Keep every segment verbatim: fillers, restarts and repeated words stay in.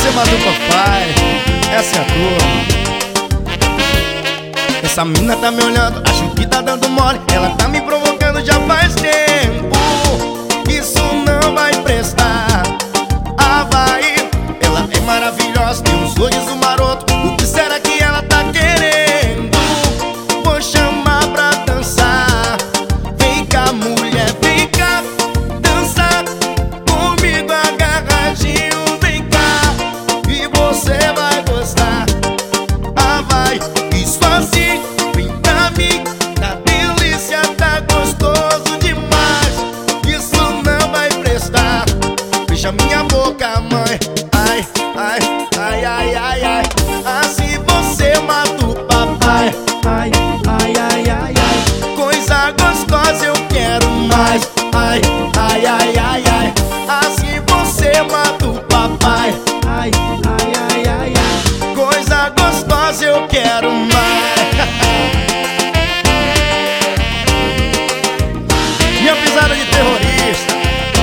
você mata o papai. Essa é a tua. Essa mina tá me olhando, acho que tá dando mole. Ela tá me provocando já faz tempo. Isso não vai prestar. Ah, vai. Ela é maravilhosa, tem um sorriso maroto. O que será que ela tá querendo? Vou chamar pra dançar. Vem cá, mulher, vem cá dançar comigo agarradinho. Vem cá e você vai gostar. Ah, vai. Isso assim, vem pra mim. Tá delícia, tá gostoso demais. Isso não vai prestar. Fecha minha boca, mãe. Ai, ai, ai, ai, ai, ai. Assim você mata o papai. Ai, ai, ai, ai, ai. Coisa gostosa eu quero mais. Ai, ai, ai, ai, ai. Assim você mata o papai. Ai, ai, ai, ai, ai. Coisa gostosa eu quero mais. Minha pisada de terrorista.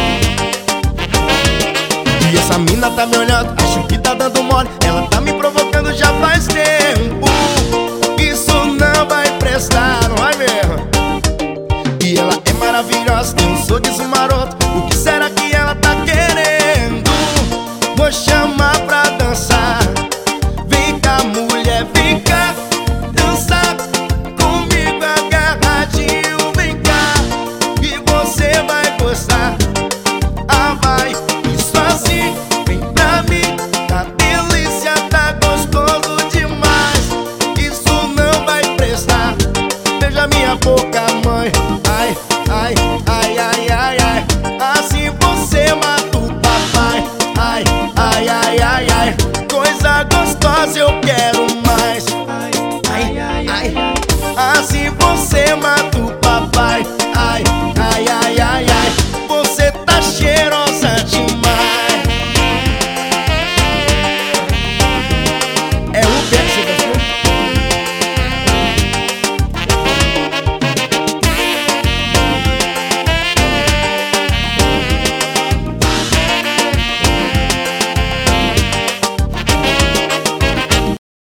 E essa mina tá me olhando, acho que tá dando mole. Ela tá me provocando já faz tempo. Isso não vai prestar, não vai mesmo. E ela é maravilhosa, tem um sorriso maroto. O que será que ela tá querendo? Vou chamar pra dançar. Vem cá, mulher, vem cá dançar comigo agarradinho. Vem cá e você vai gostar. Ah, vai. Isso assim, vem pra mim. Tá delícia, tá gostoso demais. Isso não vai prestar. Beija minha boca, mãe. Ai, ai, ai, ai, ai, ai. Assim você mata o papai. Ai, ai, ai, ai, ai. Coisa gostosa eu quero mais. Ai, ai, ai, ai. Assim você mata